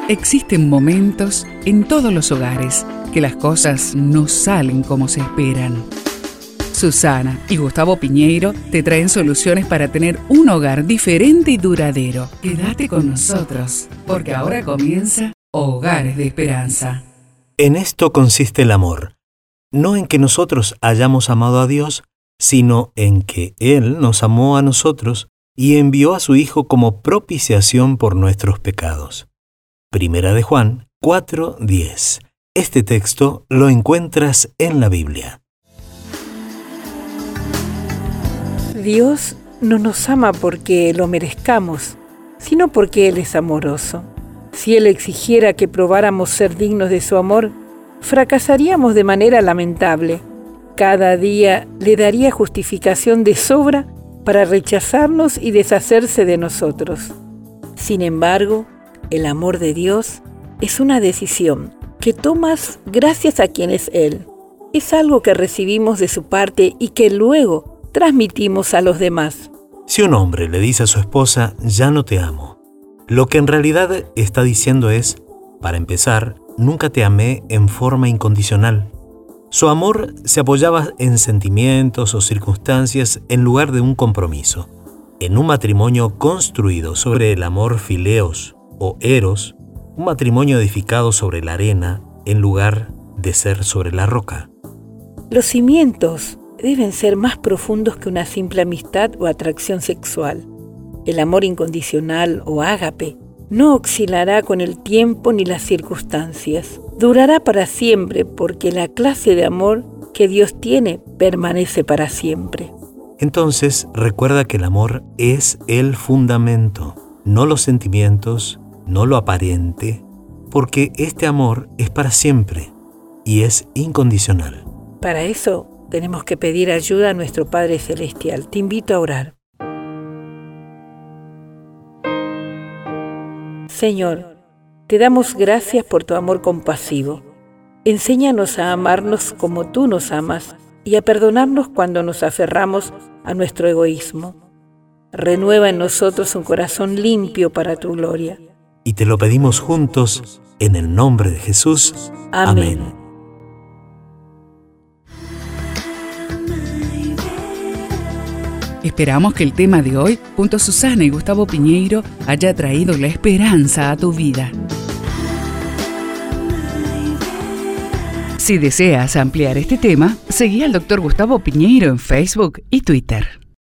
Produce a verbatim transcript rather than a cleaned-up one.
Existen momentos en todos los hogares que las cosas no salen como se esperan. Susana y Gustavo Piñeiro te traen soluciones para tener un hogar diferente y duradero. Quédate con nosotros, porque ahora comienza Hogares de Esperanza. En esto consiste el amor, no en que nosotros hayamos amado a Dios, sino en que Él nos amó a nosotros y envió a su Hijo como propiciación por nuestros pecados. Primera de Juan cuatro diez. Este texto lo encuentras en la Biblia. Dios no nos ama porque lo merezcamos, sino porque Él es amoroso. Si Él exigiera que probáramos ser dignos de su amor, fracasaríamos de manera lamentable. Cada día le daría justificación de sobra para rechazarnos y deshacerse de nosotros. Sin embargo, el amor de Dios es una decisión que tomas gracias a quien es Él. Es algo que recibimos de su parte y que luego transmitimos a los demás. Si un hombre le dice a su esposa, ya no te amo, lo que en realidad está diciendo es, para empezar, nunca te amé en forma incondicional. Su amor se apoyaba en sentimientos o circunstancias en lugar de un compromiso. En un matrimonio construido sobre el amor fileos o eros, un matrimonio edificado sobre la arena en lugar de ser sobre la roca. Los cimientos deben ser más profundos que una simple amistad o atracción sexual. El amor incondicional o ágape no oscilará con el tiempo ni las circunstancias. Durará para siempre porque la clase de amor que Dios tiene permanece para siempre. Entonces, recuerda que el amor es el fundamento, no los sentimientos, no lo aparente, porque este amor es para siempre y es incondicional. Para eso tenemos que pedir ayuda a nuestro Padre Celestial. Te invito a orar. Señor, te damos gracias por tu amor compasivo. Enséñanos a amarnos como tú nos amas y a perdonarnos cuando nos aferramos a nuestro egoísmo. Renueva en nosotros un corazón limpio para tu gloria. Y te lo pedimos juntos, en el nombre de Jesús. Amén. Amén. Esperamos que el tema de hoy, junto a Susana y Gustavo Piñeiro, haya traído la esperanza a tu vida. Si deseas ampliar este tema, seguí al doctor Gustavo Piñeiro en Facebook y Twitter.